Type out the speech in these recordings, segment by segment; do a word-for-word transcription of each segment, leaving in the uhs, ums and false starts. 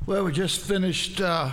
Well, we just finished uh,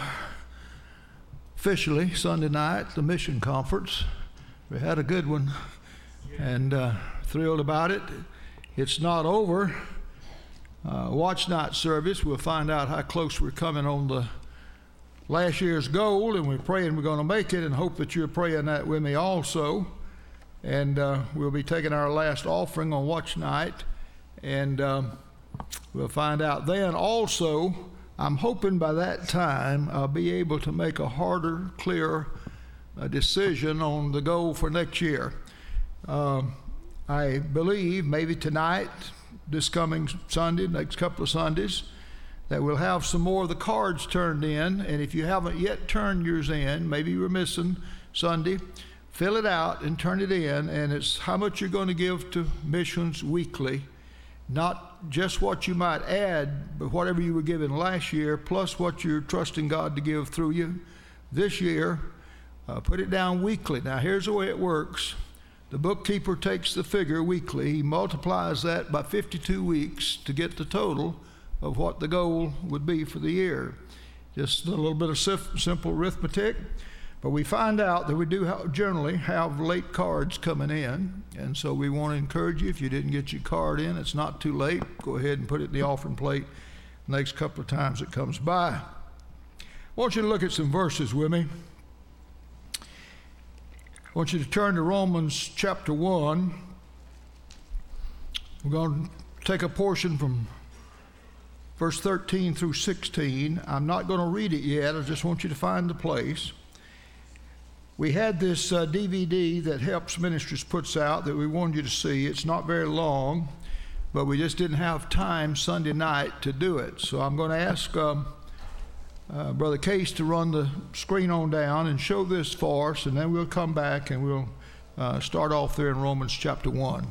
officially Sunday night, the mission conference. We had a good one and uh, thrilled about it. It's not over. Uh, watch night service, we'll find out how close we're coming on the last year's goal, and we're praying we're going to make it, and hope that you're praying that with me also. And uh, we'll be taking our last offering on watch night, and um, we'll find out then. Also, I'm hoping by that time I'll be able to make a harder, clearer uh, decision on the goal for next year. Um, I believe maybe tonight, this coming Sunday, next couple of Sundays, that we'll have some more of the cards turned in. And if you haven't yet turned yours in, maybe you were missing Sunday, fill it out and turn it in. And it's how much you're going to give to missions weekly. Not just what you might add, but whatever you were given last year, plus what you're trusting God to give through you this year. Uh, put it down weekly. Now, here's the way it works. The bookkeeper takes the figure weekly. He multiplies that by fifty-two weeks to get the total of what the goal would be for the year. Just a little bit of simple arithmetic. But we find out that we do have, generally have late cards coming in, and so we want to encourage you, if you didn't get your card in, it's not too late. Go ahead and put it in the offering plate the next couple of times it comes by. I want you to look at some verses with me. I want you to turn to Romans chapter one. We're going to take a portion from verse thirteen through sixteen. I'm not going to read it yet. I just want you to find the place. We had this uh, D V D that Helps Ministries puts out that we wanted you to see. It's not very long, but we just didn't have time Sunday night to do it. So I'm going to ask um, uh, Brother Case to run the screen on down and show this for us, and then we'll come back and we'll uh, start off there in Romans chapter one.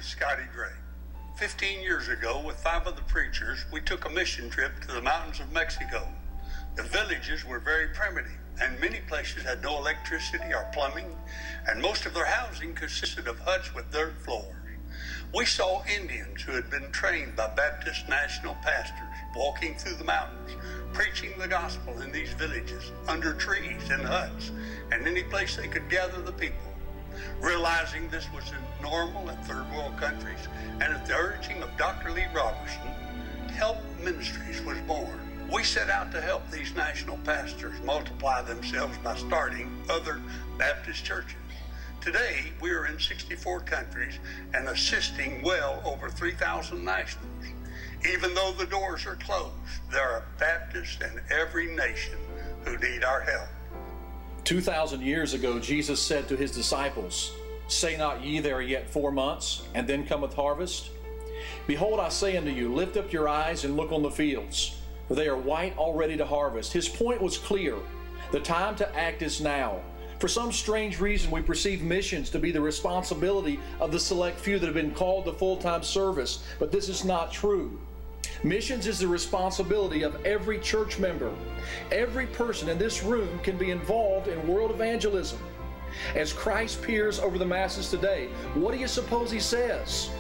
Scotty Gray. Fifteen years ago, with five other preachers, we took a mission trip to the mountains of Mexico. The villages were very primitive, and many places had no electricity or plumbing, and most of their housing consisted of huts with dirt floors. We saw Indians who had been trained by Baptist national pastors walking through the mountains, preaching the gospel in these villages, under trees and huts, and any place they could gather the people. Realizing this was normal in third world countries, and at the urging of Doctor Lee Robertson, Help Ministries was born. We set out to help these national pastors multiply themselves by starting other Baptist churches. Today, we are in sixty-four countries and assisting well over three thousand nationals. Even though the doors are closed, there are Baptists in every nation who need our help. Two thousand years ago, Jesus said to his disciples, "Say not ye, there are yet four months, and then cometh harvest? Behold, I say unto you, lift up your eyes and look on the fields, for they are white already to harvest." His point was clear. The time to act is now. For some strange reason, we perceive missions to be the responsibility of the select few that have been called to full-time service, but this is not true. Missions is the responsibility of every church member. Every person in this room can be involved in world evangelism. As Christ peers over the masses today, what do you suppose he says?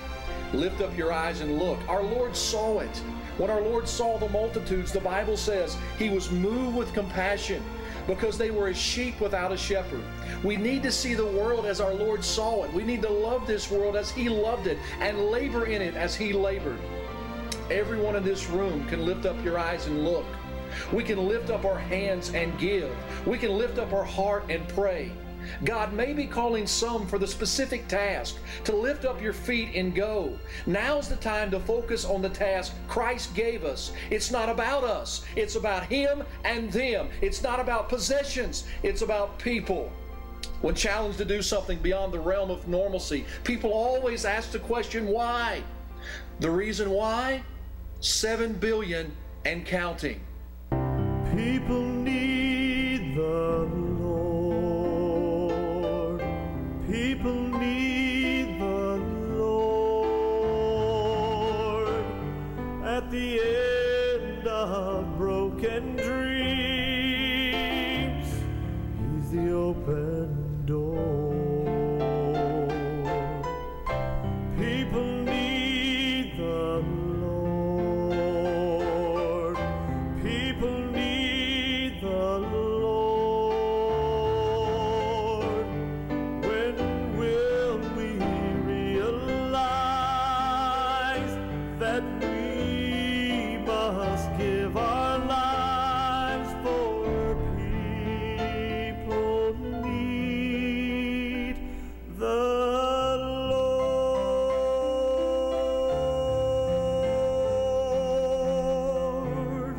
Lift up your eyes and look. Our Lord saw it. When our Lord saw the multitudes, the Bible says he was moved with compassion, because they were as sheep without a shepherd. We need to see the world as our Lord saw it. We need to love this world as he loved it and labor in it as he labored. Everyone in this room can lift up your eyes and look. We can lift up our hands and give. We can lift up our heart and pray. God may be calling some for the specific task to lift up your feet and go. Now's the time to focus on the task Christ gave us. It's not about us. It's about him and them. It's not about possessions. It's about people. When challenged to do something beyond the realm of normalcy, people always ask the question, why? The reason why? Seven billion and counting. People need the Lord. People need the Lord. At the end of broken dreams, he's the open door. People need the Lord. People need the Lord. When will we realize that we must give our lives for people need the Lord?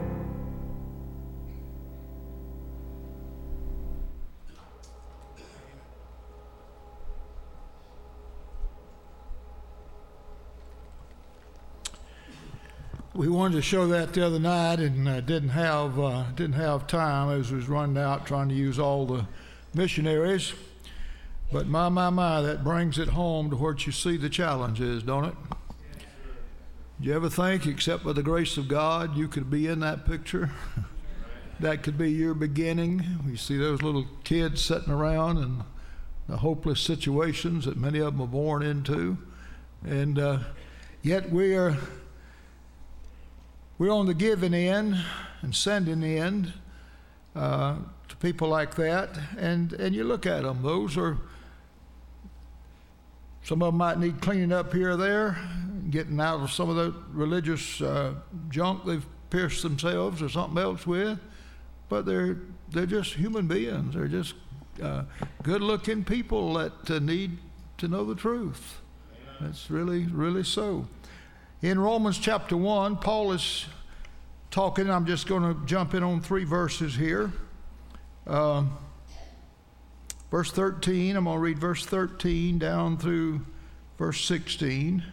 We wanted to show that the other night and uh, didn't have uh, didn't have time as we was running out trying to use all the missionaries. But my, my, my, that brings it home to what you see the challenge is, don't it? Do you ever think, except by the grace of God, you could be in that picture? That could be your beginning. We see those little kids sitting around and the hopeless situations that many of them are born into. And uh, yet we are we're on the giving end and sending end uh, to people like that. And, and you look at them, those are, some of them might need cleaning up here or there, getting out of some of the religious uh, junk they've pierced themselves or something else with. But they're they're just human beings. They're just uh, good-looking people that uh, need to know the truth. That's really, really so. In Romans chapter one, Paul is talking. I'm just going to jump in on three verses here. Um, verse thirteen, I'm going to read verse thirteen down through verse sixteen.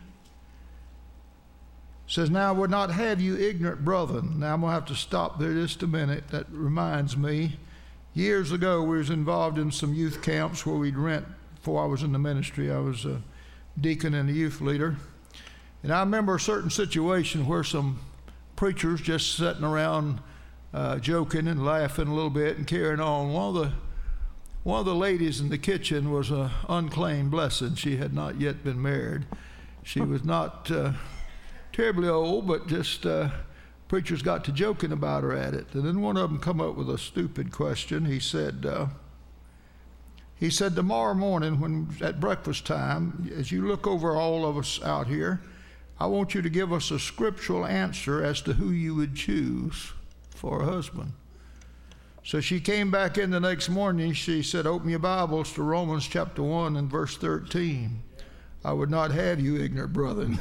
It says, "Now I would not have you ignorant, brethren." Now I'm going to have to stop there just a minute. That reminds me, years ago we was involved in some youth camps where we'd rent, before I was in the ministry, I was uh, deacon and a youth leader. And I remember a certain situation where some preachers just sitting around uh, joking and laughing a little bit and carrying on. One of the one of the ladies in the kitchen was an unclaimed blessing. She had not yet been married. She was not uh, terribly old, but just uh, preachers got to joking about her at it. And then one of them come up with a stupid question. He said, uh, he said, tomorrow morning when at breakfast time, as you look over all of us out here, I want you to give us a scriptural answer as to who you would choose for a husband. So she came back in the next morning. She said, open your Bibles to Romans chapter one and verse thirteen. I would not have you, ignorant brethren.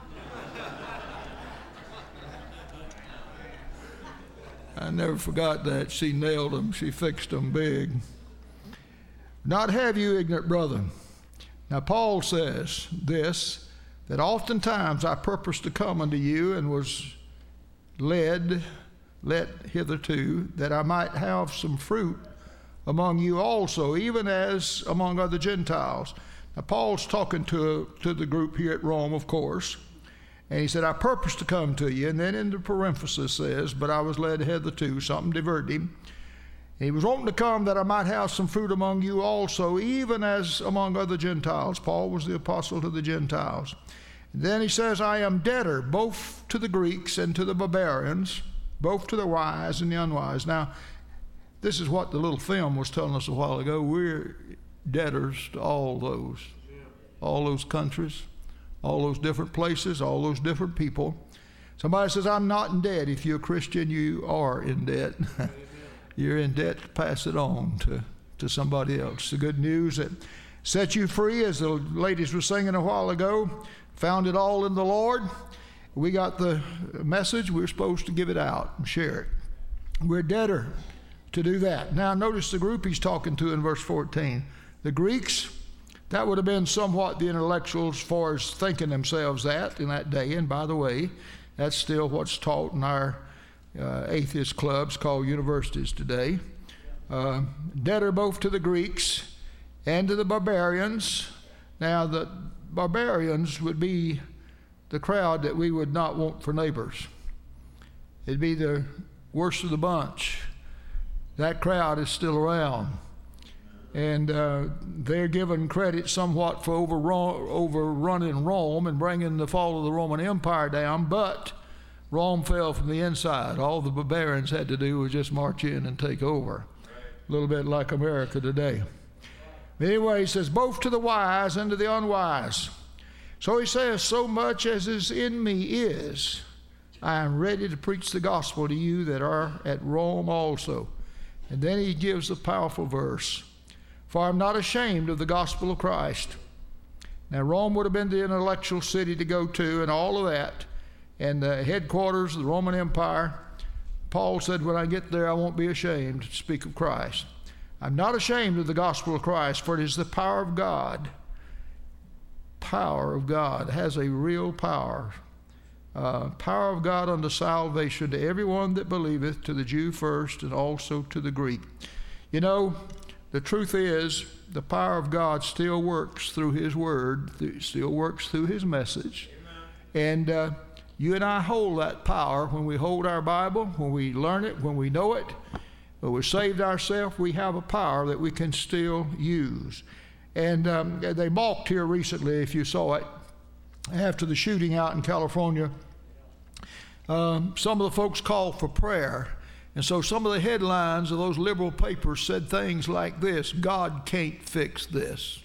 I never forgot that. She nailed them. She fixed them big. Not have you, ignorant brethren. Now, Paul says this, that oftentimes I purposed to come unto you and was led, let hitherto, that I might have some fruit among you also, even as among other Gentiles. Now, Paul's talking to, to the group here at Rome, of course, and he said, I purposed to come to you, and then in the parenthesis says, but I was led hitherto, something diverted him. He was wanting to come that I might have some fruit among you also, even as among other Gentiles. Paul was the apostle to the Gentiles. And then he says, I am debtor both to the Greeks and to the barbarians, both to the wise and the unwise. Now, this is what the little film was telling us a while ago. We're debtors to all those, all those countries, all those different places, all those different people. Somebody says, I'm not in debt. If you're a Christian, you are in debt. You're in debt to pass it on to, to somebody else. The good news that set you free, as the ladies were singing a while ago, found it all in the Lord. We got the message. We're supposed to give it out and share it. We're debtor to do that. Now, notice the group he's talking to in verse fourteen. The Greeks, that would have been somewhat the intellectuals as far as thinking themselves that in that day. And by the way, that's still what's taught in our uh, atheist clubs called universities today. Uh, debtor both to the Greeks and to the barbarians. Now, the barbarians would be the crowd that we would not want for neighbors. It'd be the worst of the bunch. That crowd is still around. And uh, they're given credit somewhat for overrun, overrunning Rome and bringing the fall of the Roman Empire down, but Rome fell from the inside. All the barbarians had to do was just march in and take over. A little bit like America today. Anyway, he says, both to the wise and to the unwise. So he says, so much as is in me is, I am ready to preach the gospel to you that are at Rome also. And then he gives a powerful verse. For I'm not ashamed of the gospel of Christ. Now, Rome would have been the intellectual city to go to and all of that, and the headquarters of the Roman Empire. Paul said, when I get there, I won't be ashamed to speak of Christ. I'm not ashamed of the gospel of Christ, for it is the power of God. Power of God has a real power. Uh, power of God unto salvation to everyone that believeth, to the Jew first and also to the Greek. You know, the truth is, the power of God still works through His Word, still works through His message. Amen. And uh, you and I hold that power when we hold our Bible, when we learn it, when we know it, when we're saved ourselves, we have a power that we can still use. And um, they balked here recently, if you saw it, after the shooting out in California. Um, some of the folks called for prayer. And so some of the headlines of those liberal papers said things like this: God can't fix this.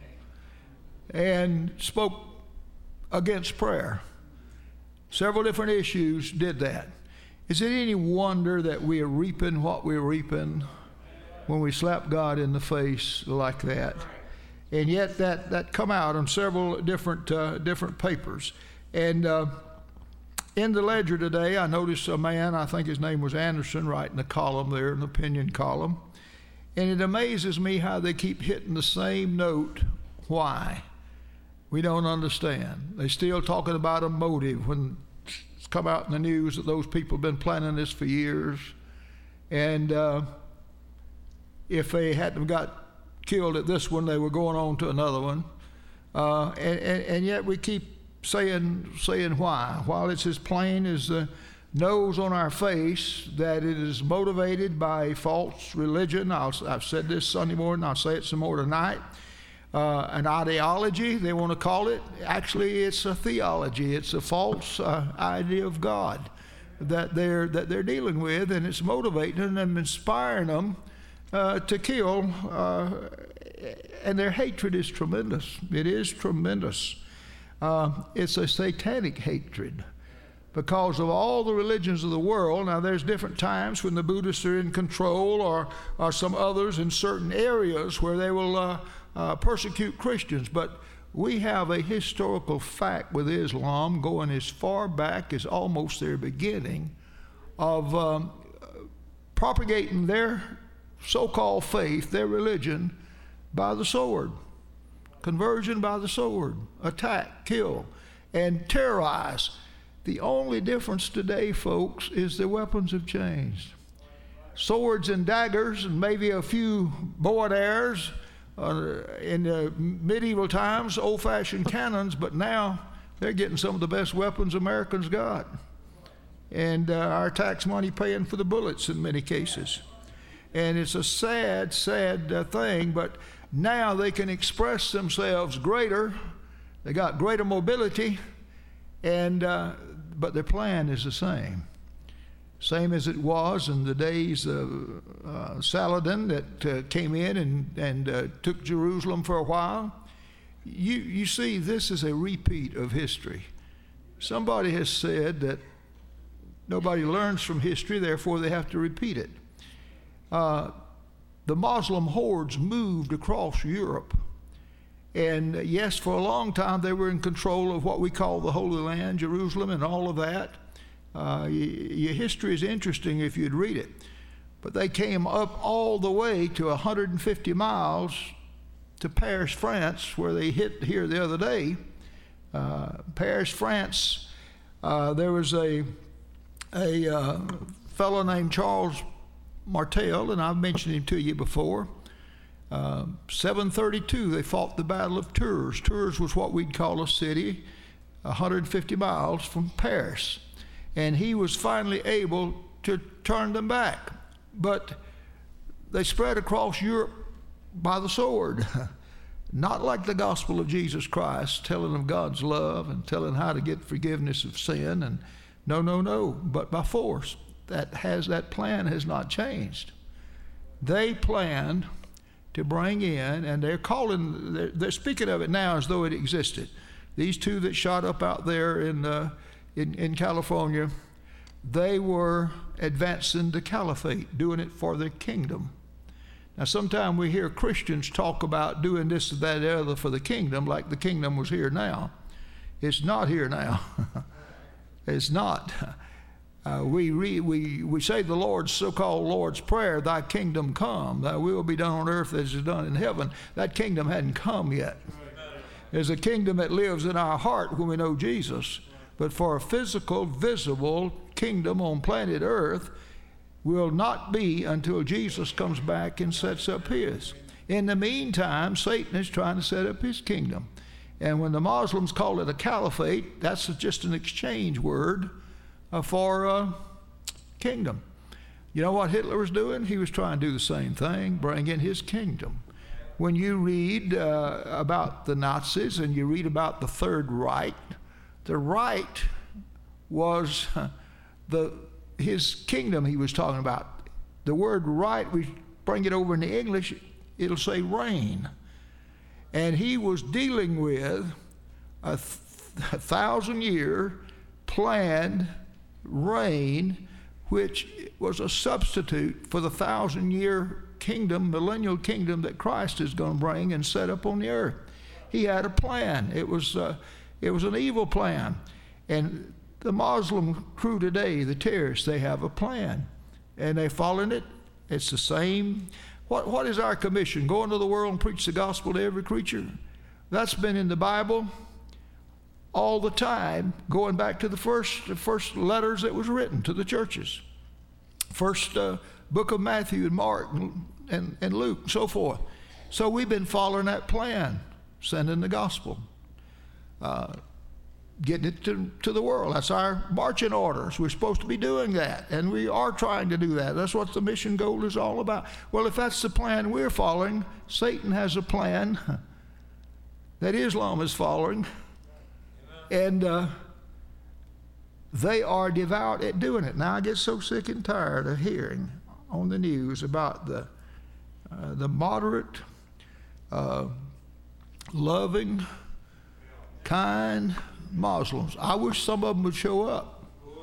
And spoke against prayer. Several different issues did that. Is it any wonder that we are reaping what we're reaping when we slap God in the face like that? And yet that, that come out on several different uh, different papers. And uh, in the Ledger today, I noticed a man, I think his name was Anderson, writing a column there, an opinion column. And it amazes me how they keep hitting the same note. Why? We don't understand. They're still talking about a motive when it's come out in the news that those people have been planning this for years. And uh, if they hadn't got killed at this one, they were going on to another one. Uh, and, and, and yet we keep saying, saying why. While it's as plain as the nose on our face that it is motivated by false religion. I'll, I've said this Sunday morning, I'll say it some more tonight. Uh, an ideology, they want to call it. Actually, it's a theology. It's a false uh, idea of God that they're, that they're dealing with, and it's motivating them, inspiring them uh, to kill, uh, and their hatred is tremendous. It is tremendous. Uh, it's a satanic hatred. Because of all the religions of the world, now there's different times when the Buddhists are in control, or, or some others in certain areas where they will uh, uh, persecute Christians. But we have a historical fact with Islam going as far back as almost their beginning of um, propagating their so-called faith, their religion, by the sword. Conversion by the sword. Attack, kill, and terrorize. The only difference today, folks, is the weapons have changed. Swords and daggers, and maybe a few bow and arrows uh, in the medieval times, old-fashioned cannons, but now they're getting some of the best weapons Americans got. And uh, our tax money paying for the bullets in many cases. And it's a sad, sad uh, thing, but now they can express themselves greater. They got greater mobility, and uh, but their plan is the same. Same as it was in the days of uh, Saladin that uh, came in and, and uh, took Jerusalem for a while. You, you see, this is a repeat of history. Somebody has said that nobody learns from history, therefore they have to repeat it. Uh, the Muslim hordes moved across Europe. And uh, yes, for a long time they were in control of what we call the Holy Land, Jerusalem, and all of that. Uh, your history is interesting if you'd read it. But they came up all the way to one hundred fifty miles to Paris, France, where they hit here the other day. Uh, Paris, France, uh, there was a, a uh, fellow named Charles Martel, and I've mentioned him to you before. Uh, seven thirty-two, they fought the Battle of Tours. Tours was what we'd call a city, one hundred fifty miles from Paris. And he was finally able to turn them back. But they spread across Europe by the sword. Not like the gospel of Jesus Christ, telling of God's love and telling how to get forgiveness of sin. And no, no, no, but by force. That has that plan has not changed. They planned to bring in, and they're calling, they're, they're speaking of it now as though it existed. These two that shot up out there in, uh, in, in California, they were advancing the caliphate, doing it for their kingdom. Now, sometimes we hear Christians talk about doing this or that or other for the kingdom, like the kingdom was here now. It's not here now. It's not. Uh, we, re, we, we say the Lord's so-called Lord's Prayer, thy kingdom come, thy will be done on earth as is done in heaven. That kingdom hadn't come yet. There's a kingdom that lives in our heart when we know Jesus. But for a physical, visible kingdom on planet earth will not be until Jesus comes back and sets up his. In the meantime, Satan is trying to set up his kingdom. And when the Muslims call it a caliphate, that's just an exchange word Uh, for uh, kingdom. You know what Hitler was doing? He was trying to do the same thing, bring in his kingdom. When you read uh, about the Nazis and you read about the Third Reich, the Reich was uh, the his kingdom he was talking about. The word Reich, we bring it over into English, it'll say reign. And he was dealing with a, th- a thousand year planned reign, which was a substitute for the thousand-year kingdom, millennial kingdom that Christ is going to bring and set up on the earth. He had a plan. It was, uh, it was an evil plan. And the Muslim crew today, the terrorists, they have a plan. And they follow it. It's the same. What, what is our commission? Go into the world and preach the gospel to every creature. That's been in the Bible all the time, going back to the first the first letters that was written to the churches. First uh, book of Matthew and Mark and, and, and Luke and so forth. So we've been following that plan. sending the gospel, uh, getting it to, to the world. That's our marching orders. We're supposed to be doing that, and we are trying to do that. That's what the mission goal is all about. Well, if that's the plan we're following, Satan has a plan that Islam is following, and uh, they are devout at doing it. Now, I get so sick and tired of hearing on the news about the uh, the moderate, uh, loving, kind Muslims. I wish some of them would show up.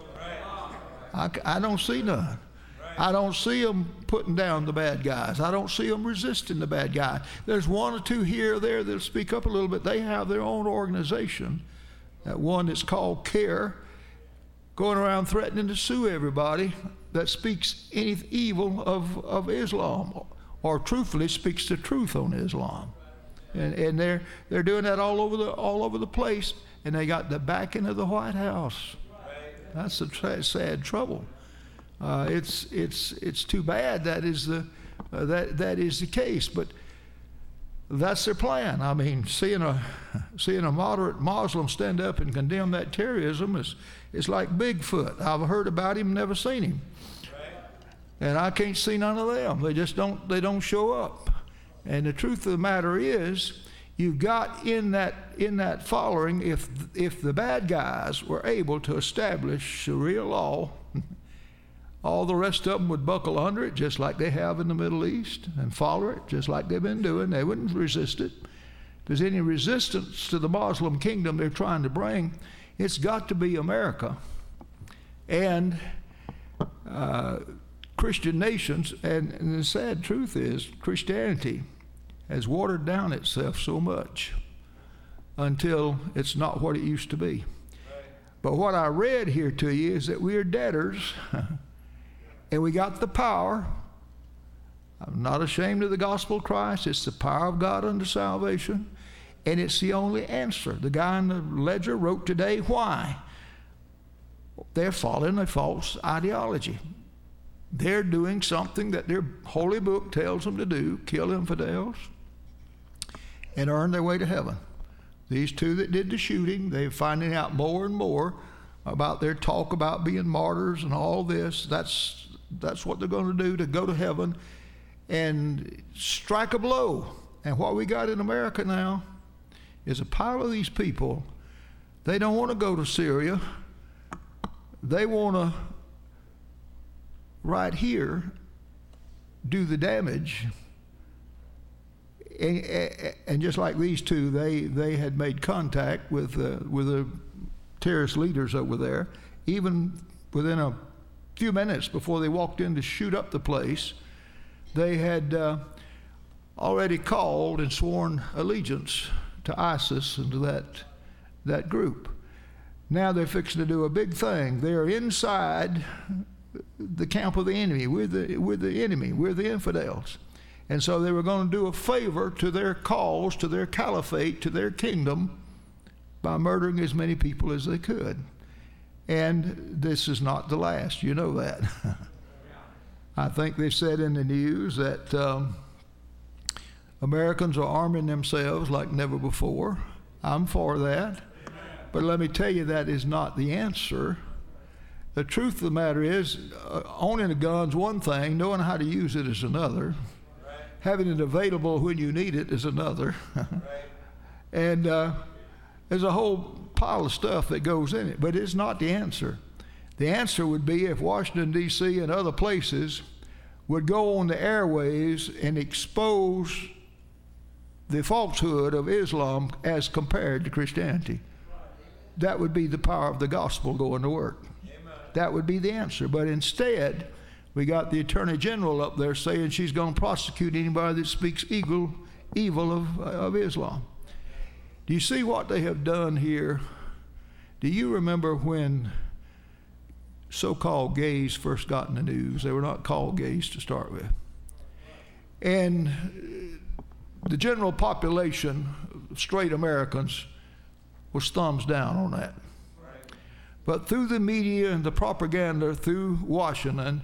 I, I don't see none. I don't see them putting down the bad guys. I don't see them resisting the bad guy. There's one or two here or there that speak up a little bit. They have their own organization, that one that's called CARE, going around threatening to sue everybody that speaks any evil of, of Islam, or truthfully speaks the truth on Islam. And, and they're they're doing that all over the all over the place, and they got the backing of the White House. That's the tra- sad trouble. Uh, it's it's it's too bad that is the uh, that that is the case, but that's their plan. I mean, seeing a seeing a moderate Muslim stand up and condemn that terrorism is is like Bigfoot. I've heard about him, never seen him, and I can't see none of them. They just don't they don't show up. And the truth of the matter is, you've got in that in that following, if if the bad guys were able to establish Sharia law, all the rest of them would buckle under it, just like they have in the Middle East, and follow it, just like they've been doing. They wouldn't resist it. If there's any resistance to the Muslim kingdom they're trying to bring, it's got to be America and uh, Christian nations. And, and the sad truth is, Christianity has watered down itself so much until it's not what it used to be. But what I read here to you is that we are debtors, and we got the power. I'm not ashamed of the gospel of Christ. It's the power of God unto salvation, and it's the only answer. The guy in the Ledger wrote today, why? They're following a false ideology. They're doing something that their holy book tells them to do, kill infidels, and earn their way to heaven. These two that did the shooting, they're finding out more and more about their talk about being martyrs and all this. That's that's what they're going to do to go to heaven and strike a blow. And what we got in America now is a pile of these people. They don't want to go to Syria. They want to, right here, do the damage. And, and just like these two, they, they had made contact with uh, with the terrorist leaders over there. Even within a few minutes before they walked in to shoot up the place, they had uh, already called and sworn allegiance to ISIS and to that that group. Now they're fixing to do a big thing. They're inside the camp of the enemy. We're the we're the enemy. We're the infidels. And so they were going to do a favor to their cause, to their caliphate, to their kingdom, by murdering as many people as they could. And this is not the last. You know that. I think they said in the news that um, Americans are arming themselves like never before. I'm for that. But let me tell you, that is not the answer. The truth of the matter is, uh, owning a gun's one thing, knowing how to use it is another. Having it available when you need it is another. And uh, there's a whole pile of stuff that goes in it, but it's not the answer. The answer would be if Washington, D C and other places would go on the airways and expose the falsehood of Islam as compared to Christianity. That would be the power of the gospel going to work. That would be the answer. But instead, we got the Attorney General up there saying she's going to prosecute anybody that speaks evil, evil of, of Islam. Do you see what they have done here? Do you remember when so-called gays first got in the news? They were not called gays to start with. And the general population, straight Americans, was thumbs down on that. But through the media and the propaganda through Washington,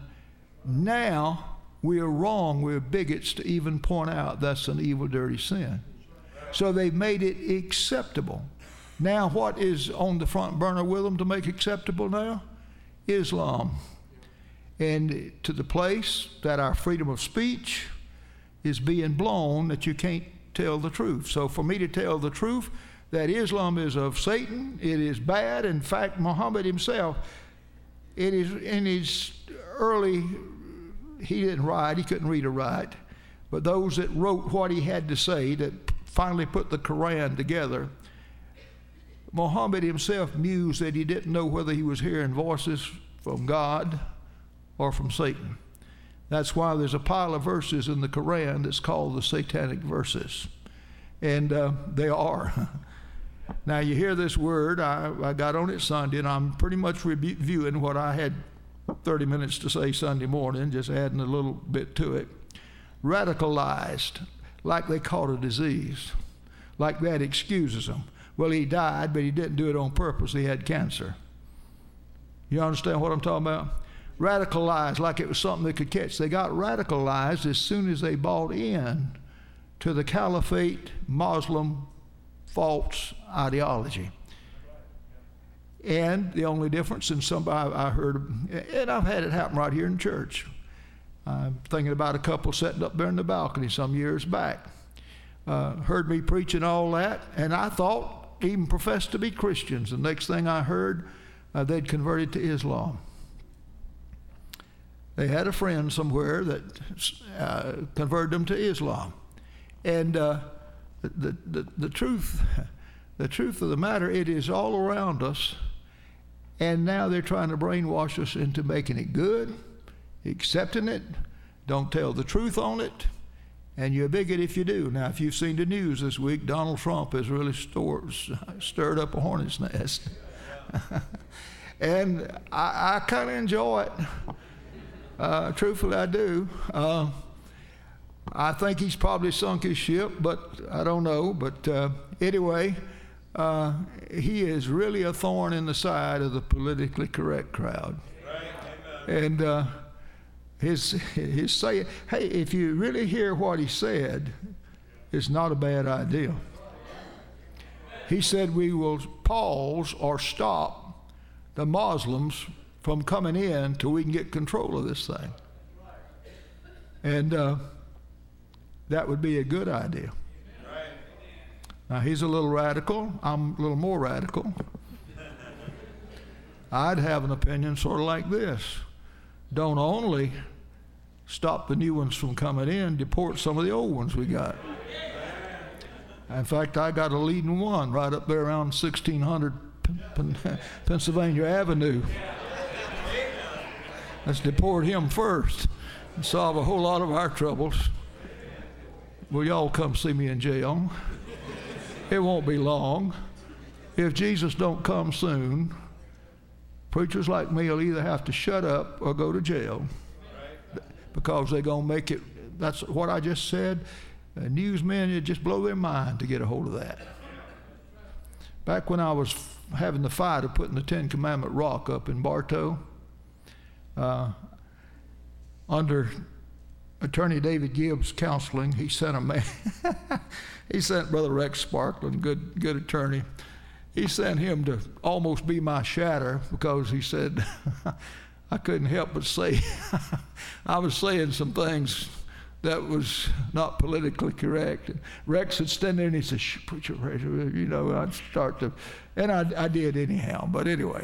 now we are wrong, we're bigots to even point out that's an evil, dirty sin. So they've made it acceptable. Now what is on the front burner with them to make acceptable now? Islam. And to the place that our freedom of speech is being blown, that you can't tell the truth. So for me to tell the truth, that Islam is of Satan, it is bad. In fact, Muhammad himself, it is in his early, he didn't write, he couldn't read or write, but those that wrote what he had to say, that finally put the Quran together, Muhammad himself mused that he didn't know whether he was hearing voices from God or from Satan. That's why there's a pile of verses in the Quran that's called the satanic verses. And uh, they are. Now you hear this word, I, I got on it Sunday, and I'm pretty much reviewing what I had thirty minutes to say Sunday morning, just adding a little bit to it. Radicalized, like they caught a disease. Like that excuses them. Well, he died, but he didn't do it on purpose. He had cancer. You understand what I'm talking about? Radicalized, like it was something they could catch. They got radicalized as soon as they bought in to the caliphate Muslim false ideology. And the only difference in somebody I heard, and I've had it happen right here in church. I'm thinking about a couple sitting up there in the balcony some years back. Uh, heard me preaching all that, and I thought even professed to be Christians. The next thing I heard, uh, they'd converted to Islam. They had a friend somewhere that uh, converted them to Islam. And uh, the, the, the truth, the truth of the matter, it is all around us. And now they're trying to brainwash us into making it good, accepting it, don't tell the truth on it, and you're a bigot if you do. Now, if you've seen the news this week, Donald Trump has really stored, stirred up a hornet's nest. And I, I kind of enjoy it. Uh, truthfully, I do. Uh, I think he's probably sunk his ship, but I don't know. But uh, anyway, uh, he is really a thorn in the side of the politically correct crowd. Right. And uh, his his saying, hey, if you really hear what he said, it's not a bad idea. He said we will pause or stop the Muslims from coming in till we can get control of this thing. And uh, that would be a good idea. Now, he's a little radical. I'm a little more radical. I'd have an opinion sort of like this. Don't only stop the new ones from coming in, deport some of the old ones we got. In fact, I got a leading one right up there around sixteen hundred Pennsylvania Avenue. Let's deport him first and solve a whole lot of our troubles. Will y'all come see me in jail? It won't be long. If Jesus don't come soon, preachers like me will either have to shut up or go to jail, because they're going to make it, that's what I just said. Uh, newsmen, it just blow their mind to get a hold of that. Back when I was f- having the fight of putting the Ten Commandment rock up in Bartow, uh, under Attorney David Gibbs' counseling, he sent a man, he sent Brother Rex Sparkland, good good attorney, he sent him to almost be my shatter, because he said I couldn't help but say, I was saying some things that was not politically correct. And Rex would stand there and he said, shh, preacher, you know, I'd start to, and I, I did anyhow, but anyway.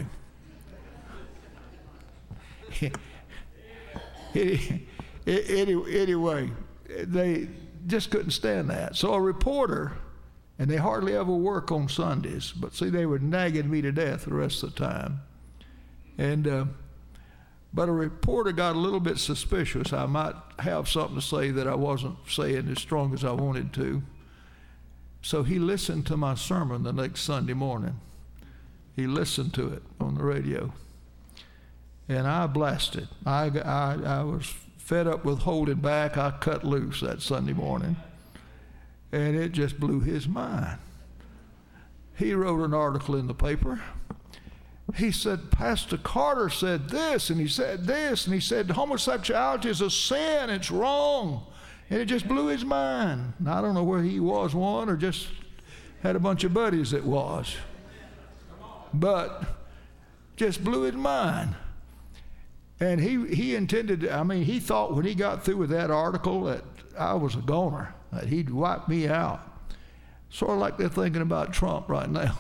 Anyway, they just couldn't stand that. So a reporter, and they hardly ever work on Sundays, but see, they were nagging me to death the rest of the time. And, uh, but a reporter got a little bit suspicious. I might have something to say that I wasn't saying as strong as I wanted to. So he listened to my sermon the next Sunday morning. He listened to it on the radio. And I blasted. I, I, I was fed up with holding back. I cut loose that Sunday morning. And it just blew his mind. He wrote an article in the paper. He said, Pastor Carter said this, and he said this, and he said homosexuality is a sin, it's wrong. And it just blew his mind. Now, I don't know whether he was one or just had a bunch of buddies that was. But just blew his mind. And he, he intended, I mean, he thought when he got through with that article that I was a goner, that he'd wipe me out. Sort of like they're thinking about Trump right now.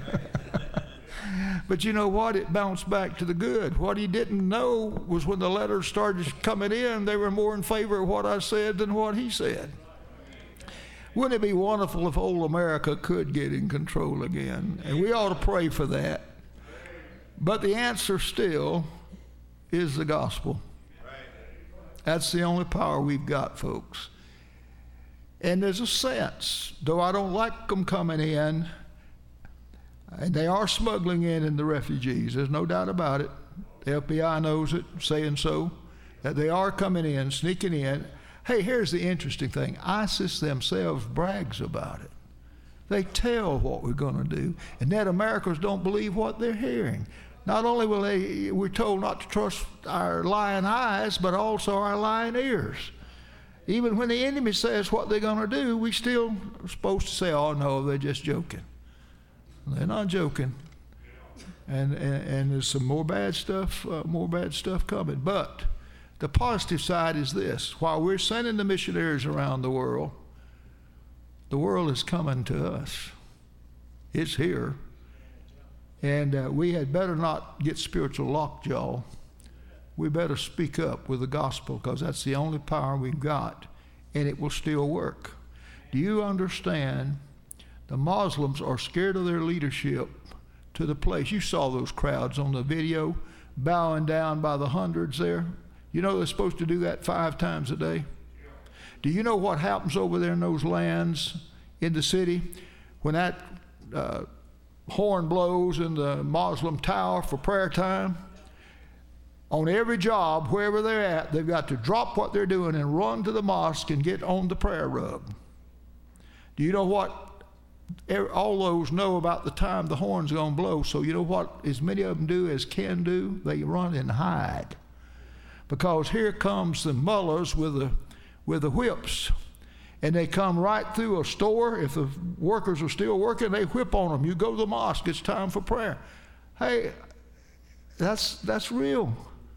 But you know what? It bounced back to the good. What he didn't know was when the letters started coming in, they were more in favor of what I said than what he said. Wouldn't it be wonderful if old America could get in control again? And we ought to pray for that. But the answer still is the gospel. That's the only power we've got, folks. And there's a sense, though I don't like them coming in, and they are smuggling in in the refugees, there's no doubt about it. The F B I knows it, saying so, that they are coming in, sneaking in. Hey, here's the interesting thing. ISIS themselves brags about it. They tell what we're going to do, and that Americans don't believe what they're hearing. Not only will they, we're told not to trust our lying eyes, but also our lying ears. Even when the enemy says what they're going to do, we still are supposed to say, oh, no, they're just joking. They're not joking. And, and, and there's some more bad stuff, uh, more bad stuff coming. But the positive side is this. While we're sending the missionaries around the world, the world is coming to us. It's here. And uh, we had better not get spiritual lockjaw. We better speak up with the gospel, because that's the only power we've got, and it will still work. Do you understand? The Muslims are scared of their leadership to the place. You saw those crowds on the video bowing down by the hundreds there. You know they're supposed to do that five times a day. Do you know what happens over there in those lands in the city when that uh, horn blows in the Muslim tower for prayer time? On every job, wherever they're at, they've got to drop what they're doing and run to the mosque and get on the prayer rug. Do you know what? All those know about the time the horn's going to blow. So you know what as many of them do as can do? They run and hide. Because here comes the mullahs with the, with the whips. And they come right through a store. If the workers are still working, they whip on them. You go to the mosque, it's time for prayer. Hey, that's that's real.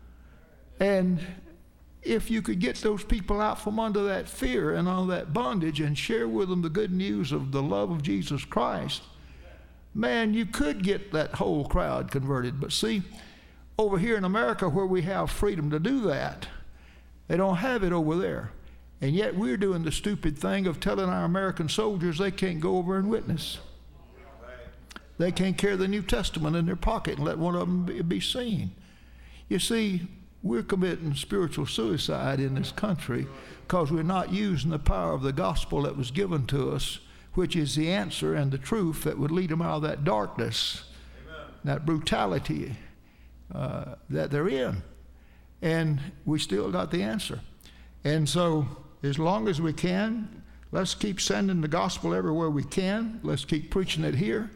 And if you could get those people out from under that fear and all that bondage and share with them the good news of the love of Jesus Christ, man, you could get that whole crowd converted. But see, over here in America where we have freedom to do that, they don't have it over there. And yet we're doing the stupid thing of telling our American soldiers they can't go over and witness. They can't carry the New Testament in their pocket and let one of them be, be seen. You see, we're committing spiritual suicide in this country because we're not using the power of the gospel that was given to us, which is the answer and the truth that would lead them out of that darkness, Amen. That brutality uh, that they're in. And we still got the answer. And so as long as we can, let's keep sending the gospel everywhere we can. Let's keep preaching it here.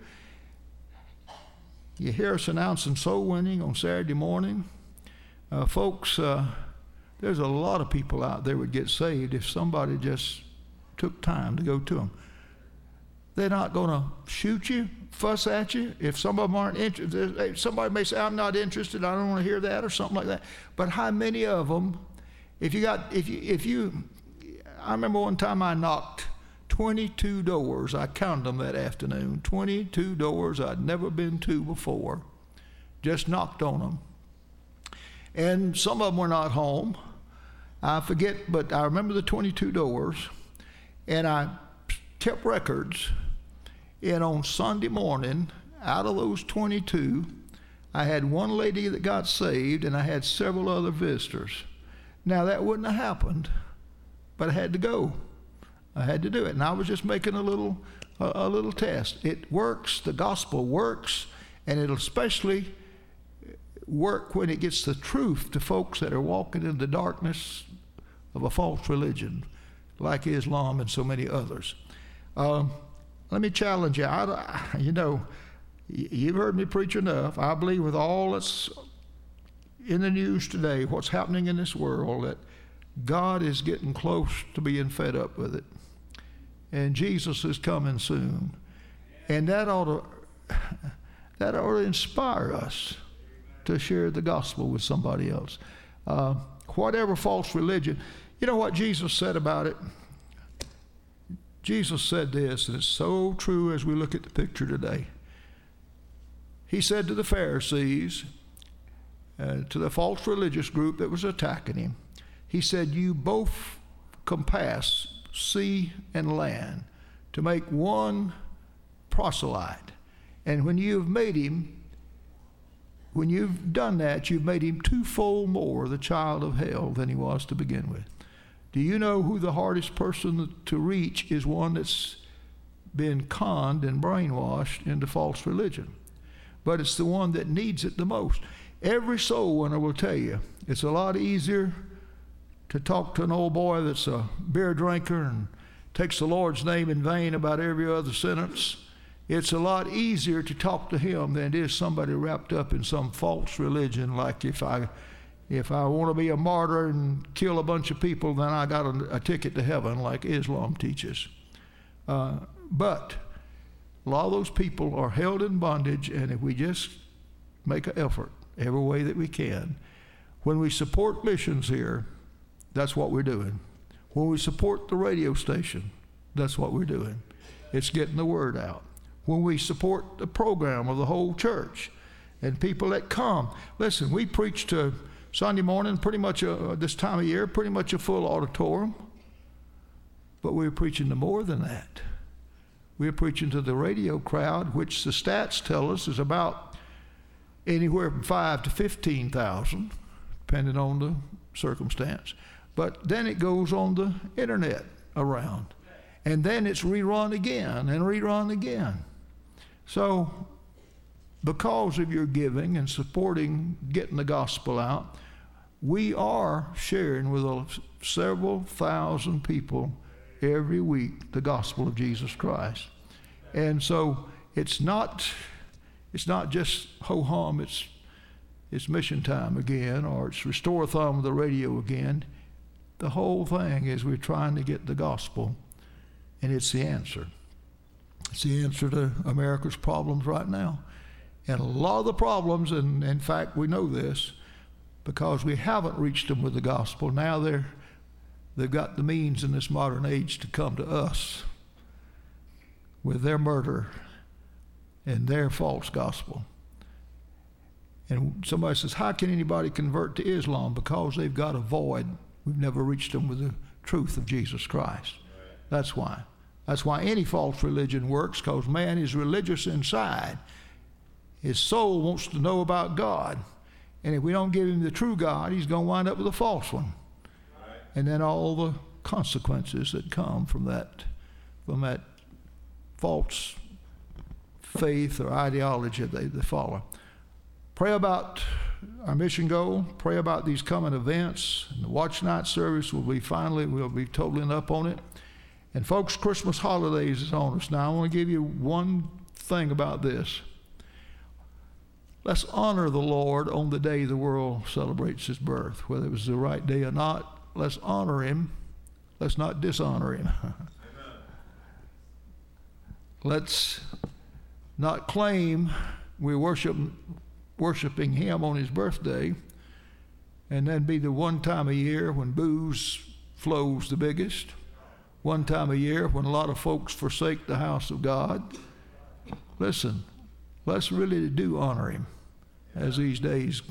You hear us announcing soul winning on Saturday morning. Uh, folks, uh, there's a lot of people out there would get saved if somebody just took time to go to them. They're not going to shoot you, fuss at you. If some of them aren't interested, somebody may say, I'm not interested, I don't want to hear that, or something like that. But how many of them, if you got, if you, if you, I remember one time I knocked twenty-two doors. I counted them that afternoon. twenty-two doors I'd never been to before. Just knocked on them. And some of them were not home. I forget, but I remember the twenty-two doors. And I kept records. And on Sunday morning, out of those twenty-two, I had one lady that got saved, and I had several other visitors. Now, that wouldn't have happened, but I had to go. I had to do it. And I was just making a little, a, a little test. It works. The gospel works. And it'll especially work when it gets the truth to folks that are walking in the darkness of a false religion, like Islam and so many others. Um, let me challenge you. I, you know, you've heard me preach enough. I believe with all that's in the news today, what's happening in this world, that God is getting close to being fed up with it. And Jesus is coming soon. And that ought to, that ought to inspire us to share the gospel with somebody else. Uh, whatever false religion, you know what Jesus said about it? Jesus said this, and it's so true as we look at the picture today. He said to the Pharisees, uh, to the false religious group that was attacking him, he said, you both compass sea and land to make one proselyte. And when you've made him, when you've done that, you've made him twofold more the child of hell than he was to begin with. Do you know who the hardest person to reach is? One that's been conned and brainwashed into false religion. But it's the one that needs it the most. Every soul winner will tell you it's a lot easier to talk to an old boy that's a beer drinker and takes the Lord's name in vain about every other sentence. It's a lot easier to talk to him than it is somebody wrapped up in some false religion, like if I if I want to be a martyr and kill a bunch of people, then I got a, a ticket to heaven, like Islam teaches. Uh, but a lot of those people are held in bondage, and if we just make an effort every way that we can, when we support missions here, that's what we're doing. When we support the radio station, that's what we're doing. It's getting the word out. When we support the program of the whole church and people that come. Listen, we preach to Sunday morning, pretty much a, this time of year, pretty much a full auditorium. But we're preaching to more than that. We're preaching to the radio crowd, which the stats tell us is about anywhere from five to fifteen thousand, depending on the circumstance. But then it goes on the internet around. And then it's rerun again and rerun again. So because of your giving and supporting getting the gospel out, we are sharing with a, several thousand people every week the gospel of Jesus Christ. And so it's not it's not just ho-hum, it's it's mission time again, or it's restore-a-thon with the radio again. The whole thing is we're trying to get the gospel, and it's the answer. It's the answer to America's problems right now. And a lot of the problems, and in fact we know this, because we haven't reached them with the gospel, now they're, they've got the means in this modern age to come to us with their murder and their false gospel. And somebody says, how can anybody convert to Islam? Because they've got a void. We've never reached them with the truth of Jesus Christ. That's why. That's why any false religion works, because man is religious inside. His soul wants to know about God. And if we don't give him the true God, he's going to wind up with a false one. Right. And then all the consequences that come from that, from that false faith or ideology that they, they follow. Pray about our mission goal. Pray about these coming events. And the watch night service will be finally, we'll be totaling up on it. And folks, Christmas holidays is on us. Now I want to give you one thing about this. Let's honor the Lord on the day the world celebrates his birth. Whether it was the right day or not, let's honor him. Let's not dishonor him. Let's not claim we're worship, worshiping him on his birthday and then be the one time a year when booze flows the biggest, one time a year when a lot of folks forsake the house of God. Listen, let's really do honor him as these days